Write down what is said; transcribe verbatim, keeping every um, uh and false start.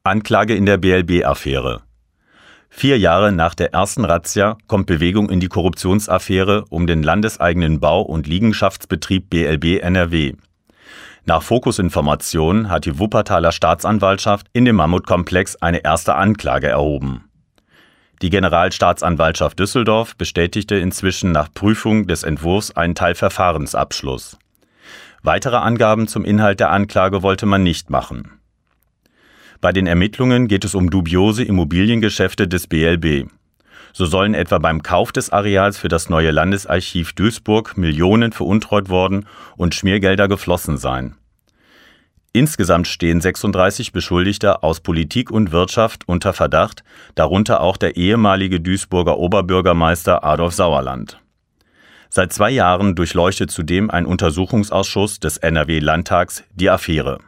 Anklage in der B L B-Affäre. Vier Jahre nach der ersten Razzia kommt Bewegung in die Korruptionsaffäre um den landeseigenen Bau- und Liegenschaftsbetrieb B L B N R W. Nach Fokus-Informationen hat die Wuppertaler Staatsanwaltschaft in dem Mammutkomplex eine erste Anklage erhoben. Die Generalstaatsanwaltschaft Düsseldorf bestätigte inzwischen nach Prüfung des Entwurfs einen Teilverfahrensabschluss. Weitere Angaben zum Inhalt der Anklage wollte man nicht machen. Bei den Ermittlungen geht es um dubiose Immobiliengeschäfte des B L B. So sollen etwa beim Kauf des Areals für das neue Landesarchiv Duisburg Millionen veruntreut worden und Schmiergelder geflossen sein. Insgesamt stehen sechsunddreißig Beschuldigte aus Politik und Wirtschaft unter Verdacht, darunter auch der ehemalige Duisburger Oberbürgermeister Adolf Sauerland. Seit zwei Jahren durchleuchtet zudem ein Untersuchungsausschuss des N R W-Landtags die Affäre.